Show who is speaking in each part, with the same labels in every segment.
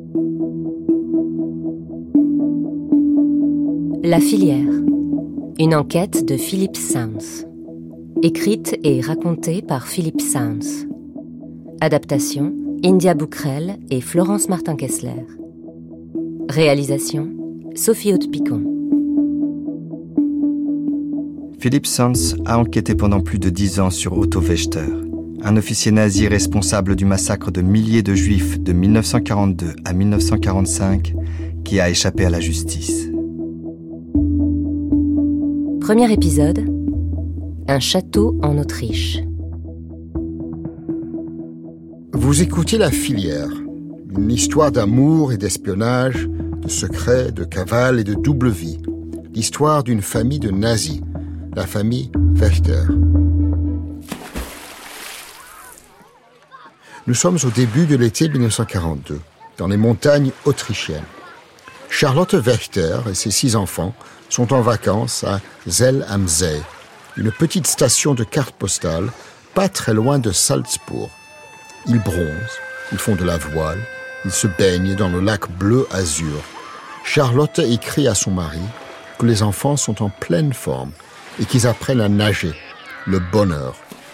Speaker 1: La filière. Une enquête de Philip Sounds. Écrite et racontée par Philip Sounds. Adaptation, India Bouquerel et Florence Martin-Kessler. Réalisation, Sophie Haute-Picon.
Speaker 2: Philip Sounds a enquêté pendant plus de 10 ans sur Otto Wächter, un officier nazi responsable du massacre de milliers de Juifs de 1942 à 1945 qui a échappé à la justice.
Speaker 1: Premier épisode, un château en Autriche.
Speaker 3: Vous écoutez La Filière, une histoire d'amour et d'espionnage, de secrets, de cavale et de double vie. L'histoire d'une famille de nazis, la famille Wächter. Nous sommes au début de l'été 1942, dans les montagnes autrichiennes. Charlotte Wächter et ses 6 enfants sont en vacances à Zell am See, une petite station de carte postale, pas très loin de Salzbourg. Ils bronzent, ils font de la voile, ils se baignent dans le lac bleu-azur. Charlotte écrit à son mari que les enfants sont en pleine forme et qu'ils apprennent à nager, le bonheur.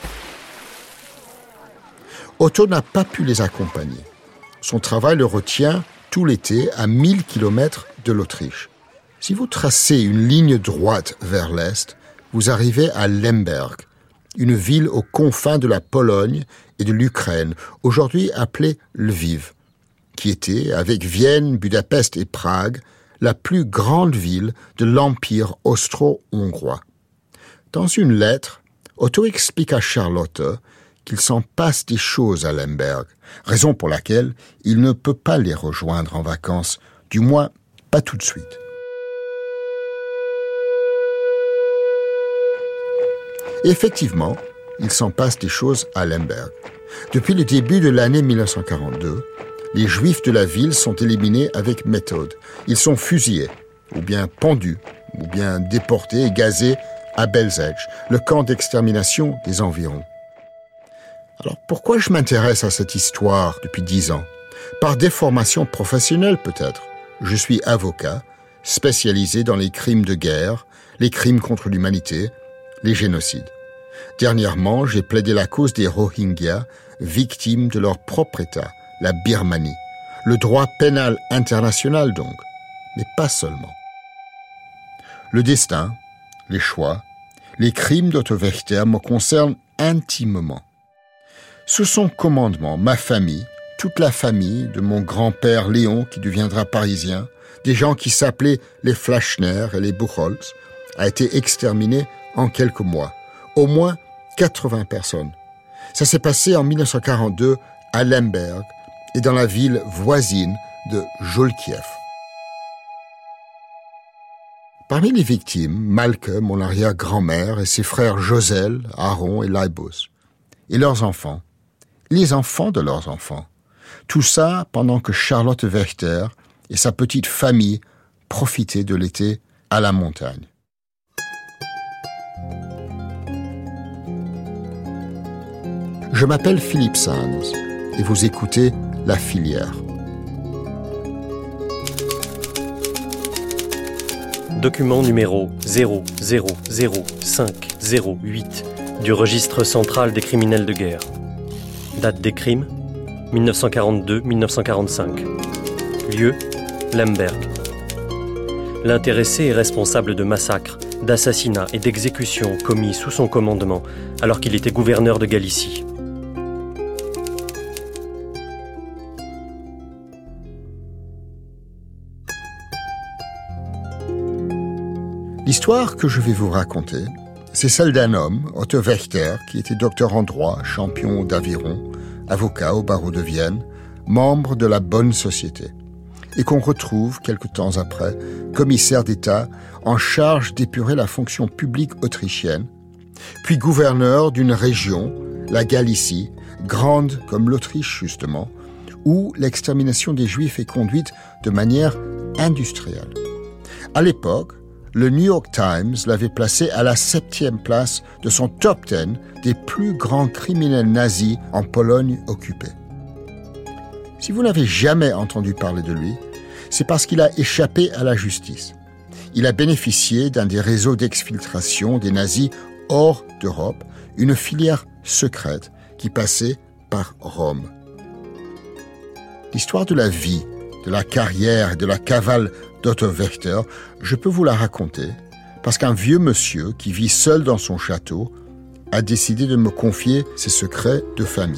Speaker 3: Otto n'a pas pu les accompagner. Son travail le retient tout l'été à 1000 km de l'Autriche. Si vous tracez une ligne droite vers l'est, vous arrivez à Lemberg, une ville aux confins de la Pologne et de l'Ukraine, aujourd'hui appelée Lviv, qui était, avec Vienne, Budapest et Prague, la plus grande ville de l'Empire austro-hongrois. Dans une lettre, Otto explique à Charlotte qu'il s'en passe des choses à Lemberg, raison pour laquelle il ne peut pas les rejoindre en vacances, du moins pas tout de suite. Effectivement, il s'en passe des choses à Lemberg. Depuis le début de l'année 1942, les Juifs de la ville sont éliminés avec méthode. Ils sont fusillés, ou bien pendus, ou bien déportés et gazés à Belzec, le camp d'extermination des environs. Alors pourquoi je m'intéresse à cette histoire depuis 10 ans ? Par déformation professionnelle peut-être. Je suis avocat, spécialisé dans les crimes de guerre, les crimes contre l'humanité, les génocides. Dernièrement, j'ai plaidé la cause des Rohingyas, victimes de leur propre État, la Birmanie. Le droit pénal international donc, mais pas seulement. Le destin, les choix, les crimes d'Otto Wächter me concernent intimement. Sous son commandement, ma famille, toute la famille de mon grand-père Léon qui deviendra parisien, des gens qui s'appelaient les Flachner et les Buchholz, a été exterminée en quelques mois. Au moins 80 personnes. Ça s'est passé en 1942 à Lemberg et dans la ville voisine de Jolkiew. Parmi les victimes, Malke, mon arrière-grand-mère, et ses frères Josel, Aaron et Laibus. Et leurs enfants. Les enfants de leurs enfants. Tout ça pendant que Charlotte Wächter et sa petite famille profitaient de l'été à la montagne. Je m'appelle Philip Sounds et vous écoutez La Filière.
Speaker 4: Document numéro 0000508 du registre central des criminels de guerre. Date des crimes 1942-1945. Lieu Lemberg. L'intéressé est responsable de massacres, d'assassinats et d'exécutions commis sous son commandement alors qu'il était gouverneur de Galicie.
Speaker 3: L'histoire que je vais vous raconter, c'est celle d'un homme, Otto Wächter, qui était docteur en droit, champion d'aviron, avocat au barreau de Vienne, membre de la bonne société, et qu'on retrouve, quelque temps après, commissaire d'État en charge d'épurer la fonction publique autrichienne, puis gouverneur d'une région, la Galicie, grande comme l'Autriche justement, où l'extermination des Juifs est conduite de manière industrielle. À l'époque, le New York Times l'avait placé à la 7e place de son top 10 des plus grands criminels nazis en Pologne occupée. Si vous n'avez jamais entendu parler de lui, c'est parce qu'il a échappé à la justice. Il a bénéficié d'un des réseaux d'exfiltration des nazis hors d'Europe, une filière secrète qui passait par Rome. L'histoire de la vie, de la carrière et de la cavale d'Otto Wächter, je peux vous la raconter parce qu'un vieux monsieur qui vit seul dans son château a décidé de me confier ses secrets de famille.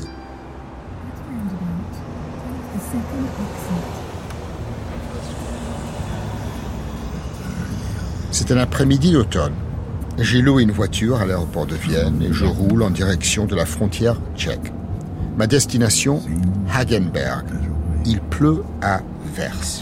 Speaker 3: C'est un après-midi d'automne. J'ai loué une voiture à l'aéroport de Vienne et je roule en direction de la frontière tchèque. Ma destination, Hagenberg. Il pleut à verse.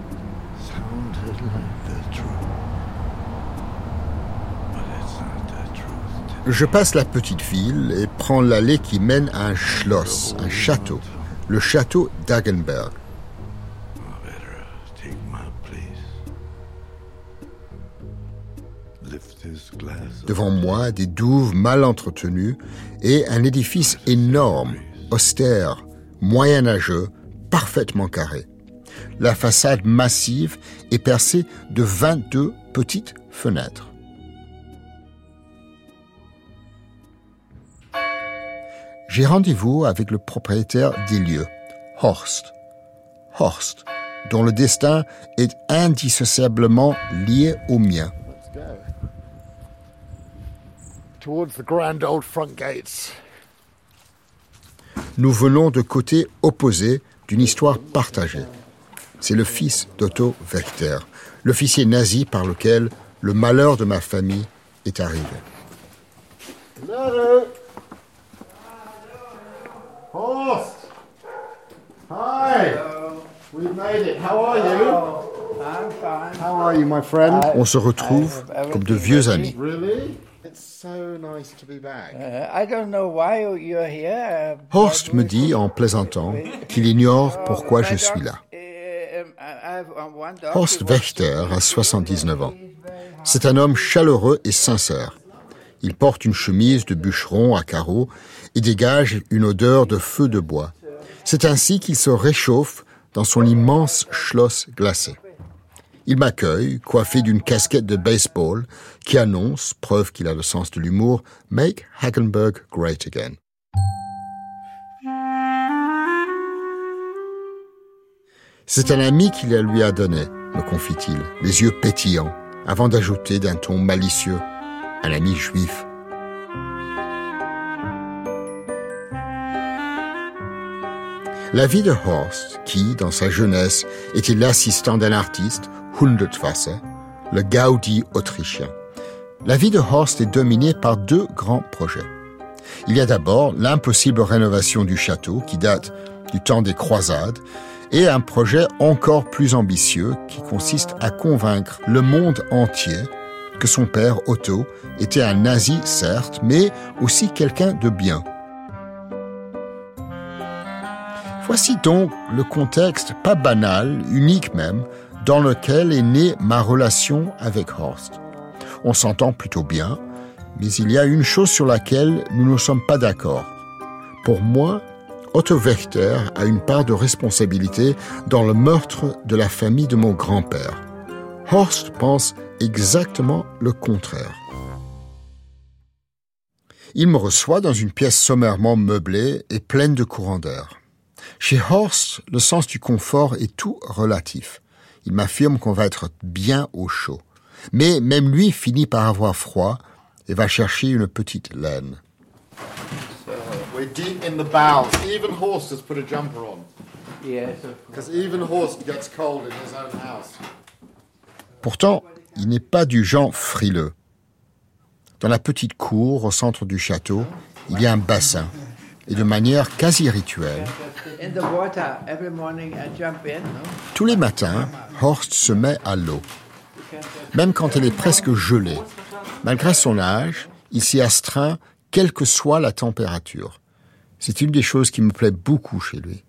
Speaker 3: Je passe la petite ville et prends l'allée qui mène à un Schloss, un château, le château d'Hagenberg. Devant moi, des douves mal entretenues et un édifice énorme, austère, moyenâgeux, parfaitement carré. La façade massive est percée de 22 petites fenêtres. J'ai rendez-vous avec le propriétaire des lieux, Horst, dont le destin est indissociablement lié au mien. Nous venons de côtés opposés d'une histoire partagée. C'est le fils d'Otto Wächter, l'officier nazi par lequel le malheur de ma famille est arrivé.
Speaker 5: Hello. Horst! Hi! Hello. We've made it. How are you? I'm fine. How are you, my friend?
Speaker 3: On se retrouve comme de vieux amis.
Speaker 5: Really? It's so nice to be back.
Speaker 6: I don't know why you're here.
Speaker 3: Horst me dit en plaisantant qu'il ignore pourquoi je suis là. Horst Wächter a 79 ans. C'est un homme chaleureux et sincère. Il porte une chemise de bûcheron à carreaux et dégage une odeur de feu de bois. C'est ainsi qu'il se réchauffe dans son immense Schloss glacé. Il m'accueille, coiffé d'une casquette de baseball qui annonce, preuve qu'il a le sens de l'humour, « Make Hagenberg great again ». C'est un ami qui la lui a donné, me confie-t-il, les yeux pétillants, avant d'ajouter d'un ton malicieux, un ami juif. La vie de Horst, qui, dans sa jeunesse, était l'assistant d'un artiste, Hundertwasser, le Gaudi autrichien. La vie de Horst est dominée par deux grands projets. Il y a d'abord l'impossible rénovation du château, qui date du temps des croisades, et un projet encore plus ambitieux qui consiste à convaincre le monde entier que son père, Otto, était un nazi, certes, mais aussi quelqu'un de bien. Voici donc le contexte, pas banal, unique même, dans lequel est née ma relation avec Horst. On s'entend plutôt bien, mais il y a une chose sur laquelle nous ne sommes pas d'accord. Pour moi, Otto Wächter a une part de responsabilité dans le meurtre de la famille de mon grand-père. Horst pense exactement le contraire. Il me reçoit dans une pièce sommairement meublée et pleine de courants d'air. Chez Horst, le sens du confort est tout relatif. Il m'affirme qu'on va être bien au chaud. Mais même lui finit par avoir froid et va chercher une petite laine.
Speaker 5: We're deep in the bowels. Even Horst has put a jumper on.
Speaker 6: Yes.
Speaker 5: Because even Horst gets cold in his own house.
Speaker 3: Pourtant, il n'est pas du genre frileux. Dans la petite cour, au centre du château, il y a un bassin. Et de manière quasi rituelle,
Speaker 6: In the water every morning I jump in.
Speaker 3: tous les matins, Horst se met à l'eau. Même quand elle est presque gelée. Malgré son âge, il s'y astreint quelle que soit la température. C'est une des choses qui me plaît beaucoup chez lui.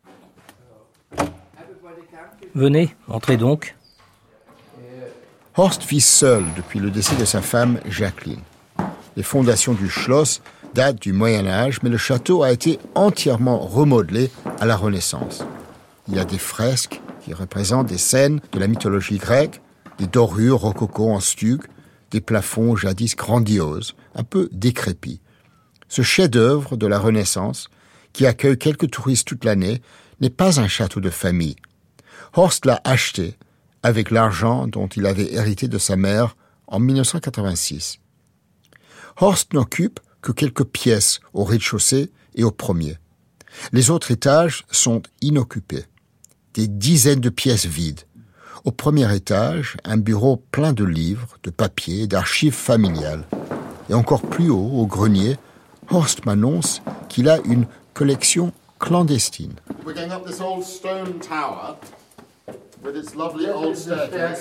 Speaker 7: Venez, entrez donc.
Speaker 3: Horst vit seul depuis le décès de sa femme Jacqueline. Les fondations du Schloss datent du Moyen-Âge, mais le château a été entièrement remodelé à la Renaissance. Il y a des fresques qui représentent des scènes de la mythologie grecque, des dorures rococo en stuc, des plafonds jadis grandioses, un peu décrépits. Ce chef-d'œuvre de la Renaissance, qui accueille quelques touristes toute l'année, n'est pas un château de famille. Horst l'a acheté avec l'argent dont il avait hérité de sa mère en 1986. Horst n'occupe que quelques pièces au rez-de-chaussée et au premier. Les autres étages sont inoccupés. Des dizaines de pièces vides. Au premier étage, un bureau plein de livres, de papiers, d'archives familiales. Et encore plus haut, au grenier, Horst m'annonce qu'il a une collection clandestine.
Speaker 5: We're going up this old stone tower with its lovely old staircase.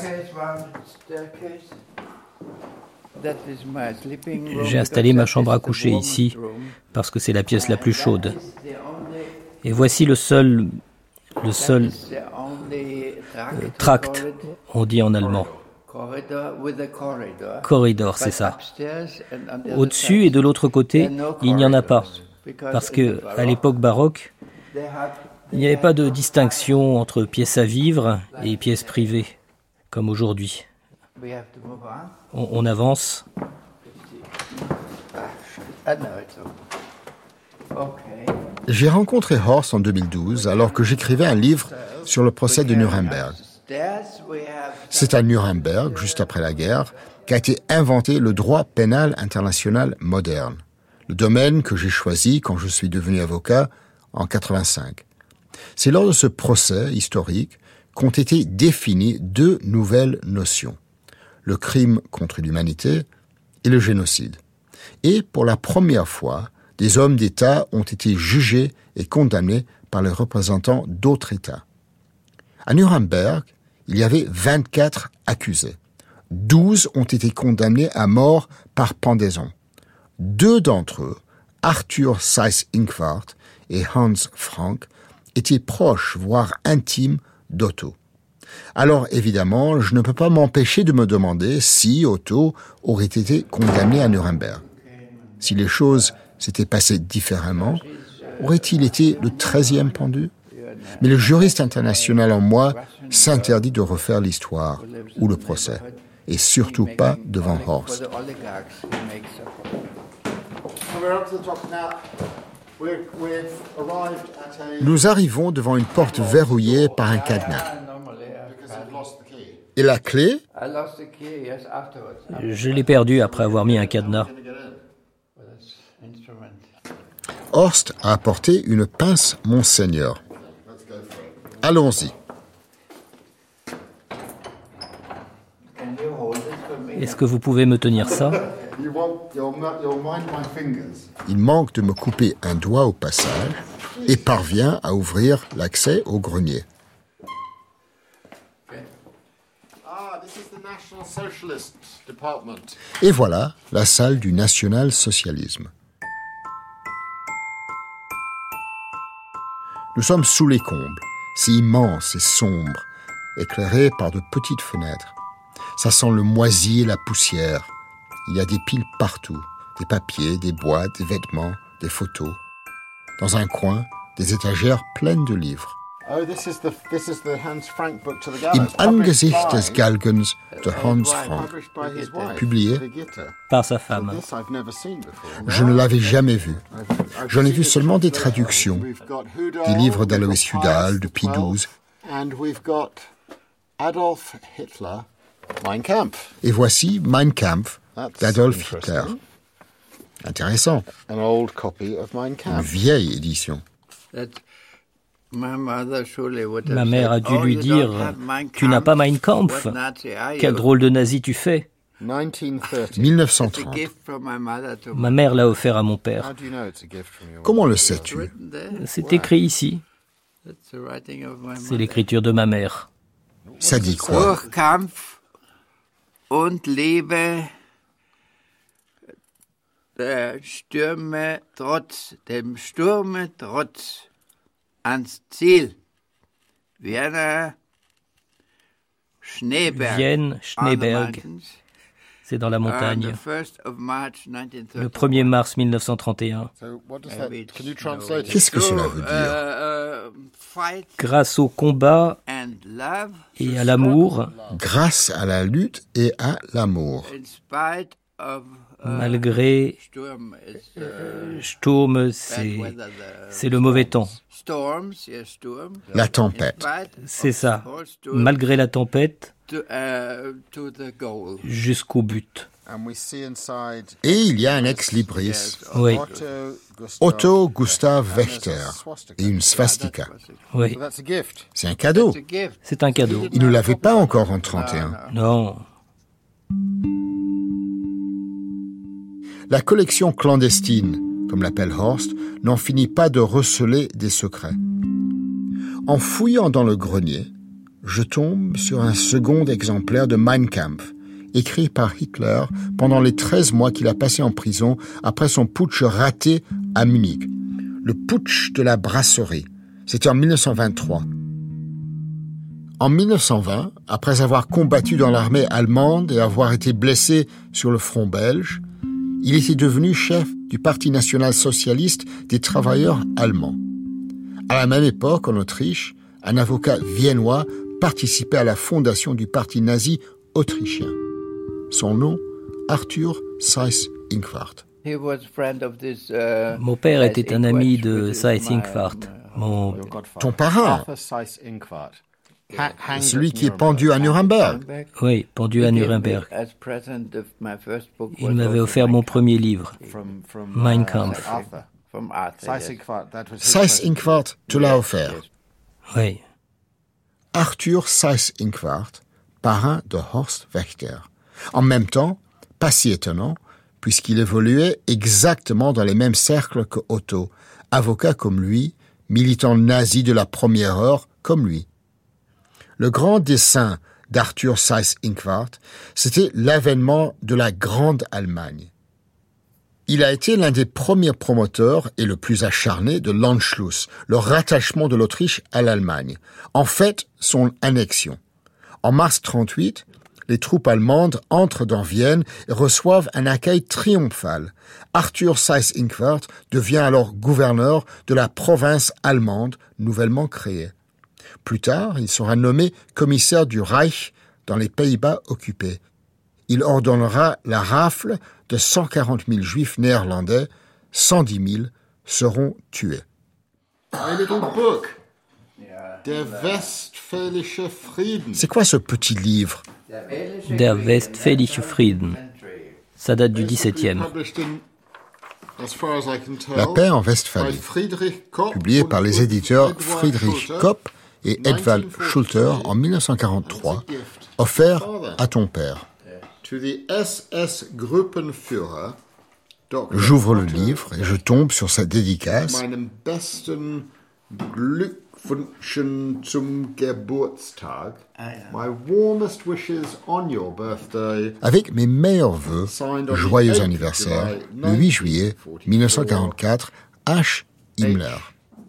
Speaker 7: J'ai installé ma chambre à coucher ici parce que c'est la pièce la plus chaude. Et voici le seul tract, on dit en allemand. Corridor, c'est ça. Au-dessus et de l'autre côté, il n'y en a pas. Parce que à l'époque baroque, il n'y avait pas de distinction entre pièces à vivre et pièces privées, comme aujourd'hui. On avance.
Speaker 3: J'ai rencontré Horst en 2012 alors que j'écrivais un livre sur le procès de Nuremberg. C'est à Nuremberg, juste après la guerre, qu'a été inventé le droit pénal international moderne, le domaine que j'ai choisi quand je suis devenu avocat en 1985. C'est lors de ce procès historique qu'ont été définies deux nouvelles notions, le crime contre l'humanité et le génocide. Et pour la première fois, des hommes d'État ont été jugés et condamnés par les représentants d'autres États. À Nuremberg, il y avait 24 accusés. 12 ont été condamnés à mort par pendaison. 2 d'entre eux, Arthur Seyss-Inquart et Hans Frank, étaient proches, voire intimes, d'Otto. Alors évidemment, je ne peux pas m'empêcher de me demander si Otto aurait été condamné à Nuremberg. Si les choses s'étaient passées différemment, aurait-il été le 13e pendu ? Mais le juriste international en moi s'interdit de refaire l'histoire ou le procès, et surtout pas devant Horst. Nous arrivons devant une porte verrouillée par un cadenas. Et la clé ?
Speaker 7: Je l'ai perdue après avoir mis un cadenas.
Speaker 3: Horst a apporté une pince Monseigneur. Allons-y.
Speaker 7: Est-ce que vous pouvez me tenir ça ?
Speaker 3: Il manque de me couper un doigt au passage et parvient à ouvrir l'accès au grenier. Et voilà la salle du national-socialisme. Nous sommes sous les combles, c'est immense et sombre, éclairé par de petites fenêtres. Ça sent le moisi et la poussière. Il y a des piles partout, des papiers, des boîtes, des vêtements, des photos. Dans un coin, des étagères pleines de livres. Im Angesicht des Galgens de Hans Frank, publié
Speaker 7: par sa femme.
Speaker 3: Je ne l'avais jamais vu. J'en ai vu seulement des traductions, des livres d'Alois Hudal, de Pie XII. Et voici Mein Kampf d'Adolf Hitler. Intéressant. Une vieille édition.
Speaker 7: Ma mère a dû lui dire « Tu n'as pas Mein Kampf ? Quel drôle de nazi tu fais !»
Speaker 3: 1930.
Speaker 7: Ma mère l'a offert à mon père.
Speaker 3: Comment le sais-tu ?
Speaker 7: C'est écrit ici. C'est l'écriture de ma mère.
Speaker 3: Ça dit quoi ?
Speaker 6: Kampf und lebe dem Sturme trotz ans Ziel. Vienne Schneeberg.
Speaker 7: C'est dans la montagne. Le 1er mars 1931.
Speaker 3: Qu'est-ce que cela veut dire?
Speaker 7: Grâce au combat et à l'amour,
Speaker 3: Grâce à la lutte et à l'amour.
Speaker 7: malgré Sturm, c'est le mauvais temps.
Speaker 3: La tempête.
Speaker 7: C'est ça. Malgré la tempête, jusqu'au but.
Speaker 3: Et il y a un ex-libris,
Speaker 7: Oui,
Speaker 3: Otto Gustav Wächter, et une swastika.
Speaker 7: oui.
Speaker 3: C'est un cadeau.
Speaker 7: C'est un cadeau.
Speaker 3: Il ne l'avait pas encore en 31.
Speaker 7: Non.
Speaker 3: La collection clandestine, comme l'appelle Horst, n'en finit pas de receler des secrets. En fouillant dans le grenier, je tombe sur un second exemplaire de Mein Kampf, écrit par Hitler pendant les 13 mois qu'il a passé en prison après son putsch raté à Munich. Le putsch de la brasserie. C'était en 1923. En 1920, après avoir combattu dans l'armée allemande et avoir été blessé sur le front belge, il était devenu chef du Parti national-socialiste des travailleurs allemands. À la même époque, en Autriche, un avocat viennois participait à la fondation du parti nazi autrichien. Son nom, Arthur Seyss-Inquart.
Speaker 7: Mon père était un ami de Seyss-Inquart.
Speaker 3: Ton parrain, celui qui est pendu à Nuremberg.
Speaker 7: Oui, pendu à Nuremberg. Il m'avait offert mon premier livre, Mein Kampf.
Speaker 3: Seyss-Inquart te l'a offert.
Speaker 7: Oui.
Speaker 3: Arthur Seyss-Inquart, parrain de Horst Wächter. En même temps, pas si étonnant, puisqu'il évoluait exactement dans les mêmes cercles que Otto, avocat comme lui, militant nazi de la première heure comme lui. Le grand dessein d'Arthur Seyss-Inquart, c'était l'avènement de la Grande Allemagne. Il a été l'un des premiers promoteurs et le plus acharné de l'Anschluss, le rattachement de l'Autriche à l'Allemagne. En fait, son annexion. En mars 1938, les troupes allemandes entrent dans Vienne et reçoivent un accueil triomphal. Arthur Seyss-Inquart devient alors gouverneur de la province allemande nouvellement créée. Plus tard, il sera nommé commissaire du Reich dans les Pays-Bas occupés. Il ordonnera la rafle de 140 000 juifs néerlandais, 110 000 seront tués. C'est quoi ce petit livre?
Speaker 7: Der Westfälische Frieden. Ça date du XVIIe.
Speaker 3: La paix en Westphalie, publié par les éditeurs Friedrich Kopp et Edvald Schulter en 1943, offert à ton père. J'ouvre le livre et je tombe sur sa dédicace. Avec mes meilleurs vœux, joyeux anniversaire, le 8 juillet 1944, H. Himmler.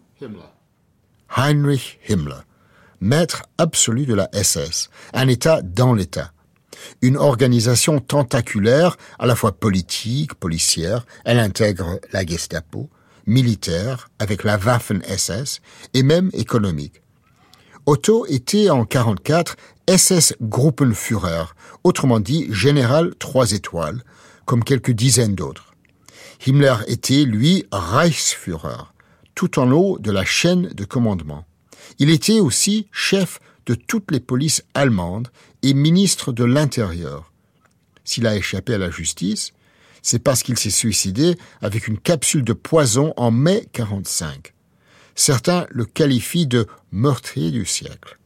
Speaker 3: Heinrich Himmler, maître absolu de la SS, un État dans l'État. Une organisation tentaculaire, à la fois politique, policière, elle intègre la Gestapo, militaire, avec la Waffen-SS, et même économique. Otto était en 1944 SS-Gruppenführer, autrement dit général 3 étoiles, comme quelques dizaines d'autres. Himmler était, lui, Reichsführer, tout en haut de la chaîne de commandement. Il était aussi chef de toutes les polices allemandes et ministre de l'Intérieur. S'il a échappé à la justice, c'est parce qu'il s'est suicidé avec une capsule de poison en mai 1945. Certains le qualifient de meurtrier du siècle.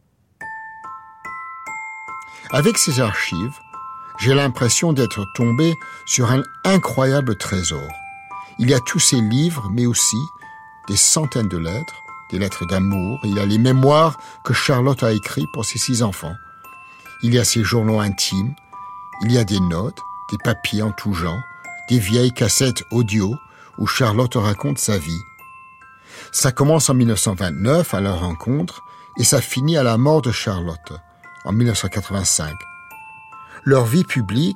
Speaker 3: Avec ces archives, j'ai l'impression d'être tombé sur un incroyable trésor. Il y a tous ces livres, mais aussi des centaines de lettres, des lettres d'amour. Il y a les mémoires que Charlotte a écrits pour ses 6 enfants. Il y a ses journaux intimes. Il y a des notes, des papiers en tout genre, des vieilles cassettes audio où Charlotte raconte sa vie. Ça commence en 1929 à leur rencontre et ça finit à la mort de Charlotte en 1985. Leur vie publique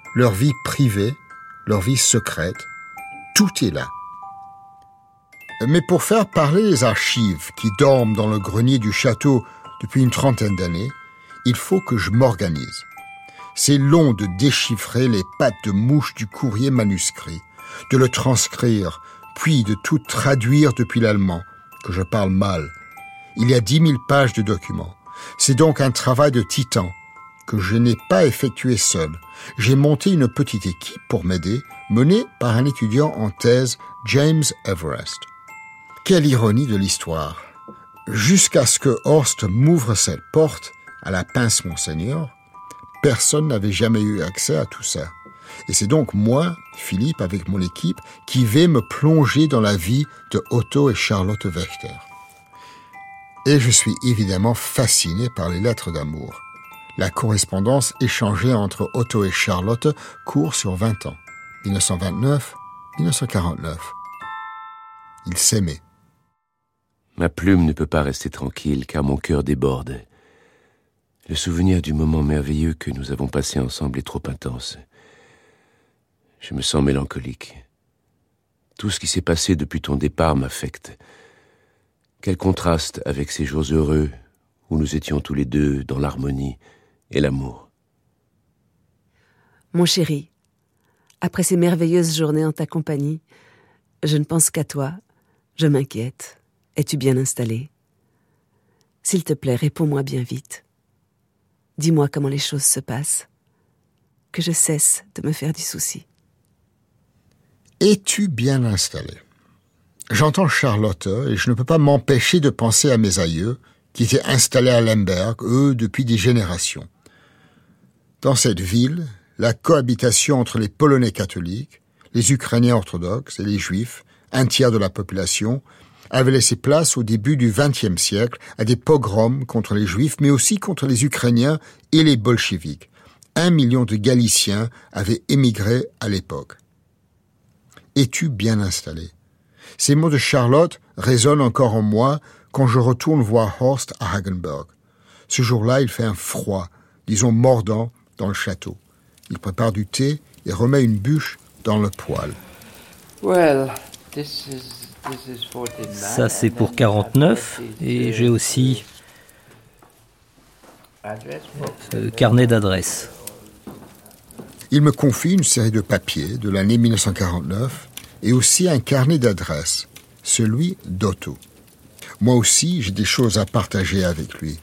Speaker 3: leur vie privée, leur vie secrète, tout est là. Mais pour faire parler les archives qui dorment dans le grenier du château depuis une trentaine d'années, il faut que je m'organise. C'est long de déchiffrer les pattes de mouche du courrier manuscrit, de le transcrire, puis de tout traduire depuis l'allemand, que je parle mal. Il y a 10 000 pages de documents. C'est donc un travail de titan que je n'ai pas effectué seul. J'ai monté une petite équipe pour m'aider, menée par un étudiant en thèse, James Everest. Quelle ironie de l'histoire. Jusqu'à ce que Horst m'ouvre cette porte à la pince Monseigneur, personne n'avait jamais eu accès à tout ça. Et c'est donc moi, Philippe, avec mon équipe, qui vais me plonger dans la vie de Otto et Charlotte Wächter. Et je suis évidemment fasciné par les lettres d'amour. La correspondance échangée entre Otto et Charlotte court sur 20 ans, 1929-1949. Ils s'aimaient.
Speaker 8: Ma plume ne peut pas rester tranquille car mon cœur déborde. Le souvenir du moment merveilleux que nous avons passé ensemble est trop intense. Je me sens mélancolique. Tout ce qui s'est passé depuis ton départ m'affecte. Quel contraste avec ces jours heureux où nous étions tous les deux dans l'harmonie et l'amour.
Speaker 9: Mon chéri, après ces merveilleuses journées en ta compagnie, je ne pense qu'à toi, je m'inquiète. Es-tu bien installé? S'il te plaît, réponds-moi bien vite. Dis-moi comment les choses se passent, que je cesse de me faire du souci.
Speaker 3: Es-tu bien installé? J'entends Charlotte et je ne peux pas m'empêcher de penser à mes aïeux qui étaient installés à Lemberg, eux, depuis des générations. Dans cette ville, la cohabitation entre les Polonais catholiques, les Ukrainiens orthodoxes et les Juifs, un tiers de la population, avait laissé place au début du XXe siècle à des pogroms contre les Juifs, mais aussi contre les Ukrainiens et les bolcheviks. 1 million de Galiciens avaient émigré à l'époque. Es-tu bien installé? Ces mots de Charlotte résonnent encore en moi quand je retourne voir Horst à Hagenberg. Ce jour-là, il fait un froid, disons mordant, dans le château. Il prépare du thé et remet une bûche dans le poêle.
Speaker 7: Ça, c'est pour 49, et j'ai aussi carnet d'adresses.
Speaker 3: Il me confie une série de papiers de l'année 1949 et aussi un carnet d'adresses, celui d'Otto. Moi aussi, j'ai des choses à partager avec lui.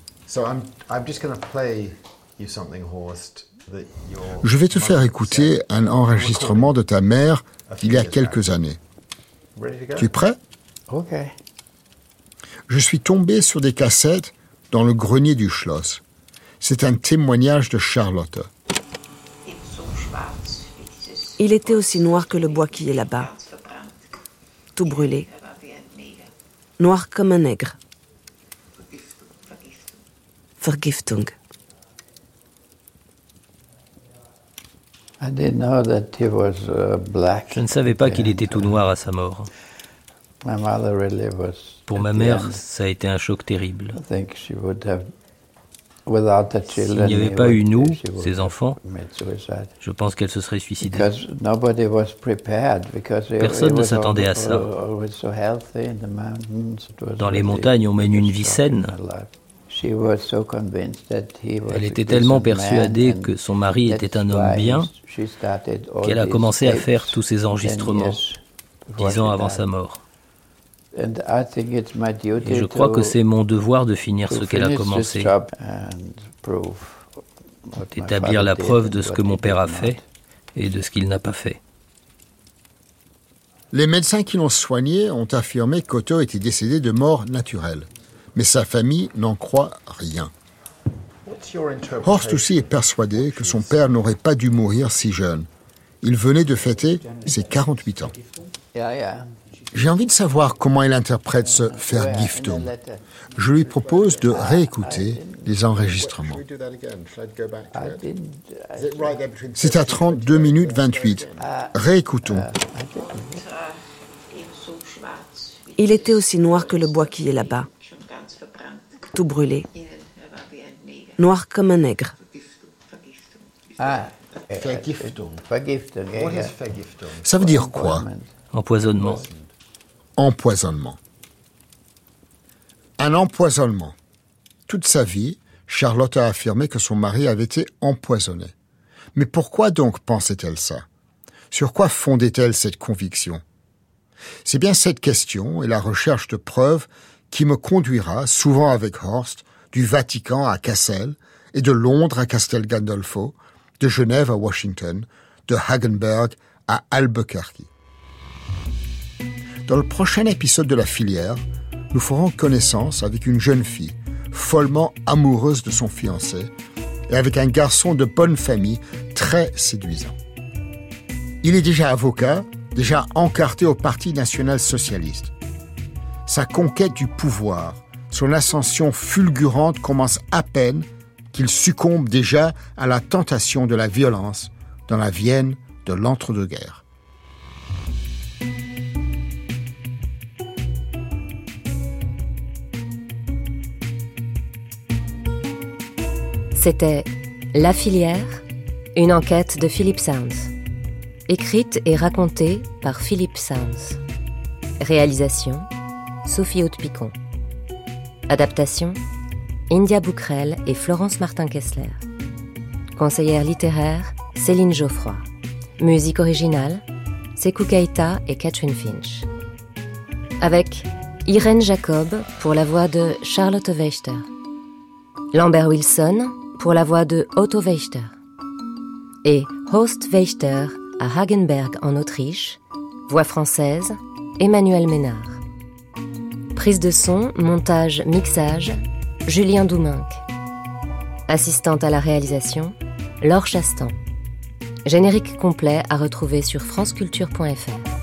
Speaker 3: Je vais te faire écouter un enregistrement de ta mère il y a quelques années. Tu es prêt?
Speaker 6: Ok.
Speaker 3: Je suis tombé sur des cassettes dans le grenier du Schloss. C'est un témoignage de Charlotte.
Speaker 9: Il était aussi noir que le bois qui est là-bas, tout brûlé, noir comme un nègre. Vergiftung.
Speaker 7: Je ne savais pas qu'il était tout noir à sa mort. Pour ma mère, ça a été un choc terrible. S'il n'y avait pas eu nous, ses enfants, je pense qu'elle se serait suicidée. Personne ne s'attendait à ça. Dans les montagnes, on mène une vie saine. Elle était tellement persuadée que son mari était un homme bien qu'elle a commencé à faire tous ces enregistrements 10 ans avant sa mort. Et je crois que c'est mon devoir de finir ce qu'elle a commencé, d'établir la preuve de ce que mon père a fait et de ce qu'il n'a pas fait.
Speaker 3: Les médecins qui l'ont soigné ont affirmé qu'Otto était décédé de mort naturelle. Mais sa famille n'en croit rien. Horst aussi est persuadé que son père n'aurait pas dû mourir si jeune. Il venait de fêter ses 48 ans. J'ai envie de savoir comment il interprète ce Vergiftung. Je lui propose de réécouter les enregistrements. C'est à 32 minutes 28. Réécoutons.
Speaker 9: Il était aussi noir que le bois qui est là-bas, tout brûlé, noir comme un nègre.
Speaker 5: Vergiftung.
Speaker 6: Vergiftung.
Speaker 5: What is Vergiftung?
Speaker 3: Ça veut dire quoi?
Speaker 7: Empoisonnement.
Speaker 3: Empoisonnement. Un empoisonnement. Toute sa vie, Charlotte a affirmé que son mari avait été empoisonné. Mais pourquoi donc pensait-elle ça? Sur quoi fondait-elle cette conviction? C'est bien cette question et la recherche de preuves qui me conduira, souvent avec Horst, du Vatican à Cassel et de Londres à Castel Gandolfo, de Genève à Washington, de Hagenberg à Albuquerque. Dans le prochain épisode de La Filière, nous ferons connaissance avec une jeune fille, follement amoureuse de son fiancé, et avec un garçon de bonne famille très séduisant. Il est déjà avocat, déjà encarté au Parti national-socialiste. Sa conquête du pouvoir, son ascension fulgurante commence à peine qu'il succombe déjà à la tentation de la violence dans la Vienne de l'entre-deux-guerres.
Speaker 1: C'était La Filière, une enquête de Philippe Sounds. Écrite et racontée par Philippe Sounds. Réalisation, Sophie Haute-Picon. Adaptation, India Boukrel et Florence Martin-Kessler. Conseillère littéraire, Céline Geoffroy. Musique originale, Sekou Keita et Catherine Finch. Avec Irène Jacob pour la voix de Charlotte Wächter. Lambert Wilson pour la voix de Otto Wächter. Et Horst Wächter à Hagenberg en Autriche, voix française, Emmanuel Ménard. Prise de son, montage, mixage, Julien Douminc. Assistante à la réalisation, Laure Chastan. Générique complet à retrouver sur franceculture.fr.